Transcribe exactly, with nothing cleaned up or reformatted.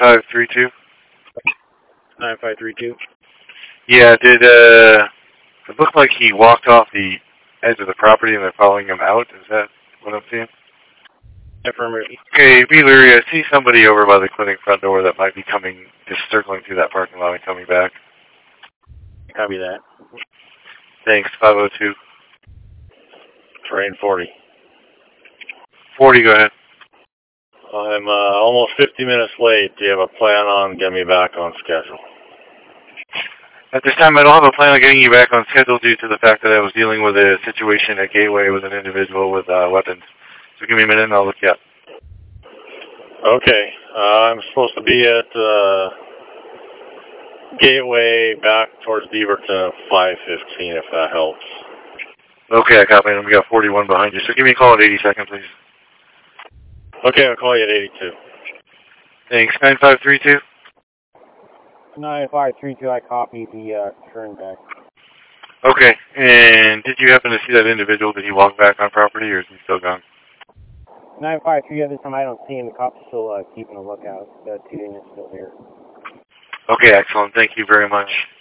five three two. nine five three two. Yeah, did, uh, it looked like he walked off the edge of the property and they're following him out. Is that what I'm seeing? Affirmative. Okay, be leery. I see somebody over by the clinic front door that might be coming, just circling through that parking lot and coming back. Copy that. Thanks, five oh two. Terrain forty. forty, go ahead. I'm uh, almost fifty minutes late. Do you have a plan on getting me back on schedule? At this time, I don't have a plan on getting you back on schedule due to the fact that I was dealing with a situation at Gateway with an individual with uh, weapons. So give me a minute and I'll look you up. Okay. Uh, I'm supposed to be at uh, Gateway back towards Beaverton at five fifteen, if that helps. Okay, I copy. And we got forty-one behind you. So give me a call at eighty seconds, please. Okay, I'll call you at eighty-two. Thanks. nine five three two. nine five three two, I copied the uh, turn back. Okay. And did you happen to see that individual? Did he walk back on property or is he still gone? nine five three, at this time I don't see him. The cops are still uh, keeping a lookout. The two units still here. Okay, excellent. Thank you very much.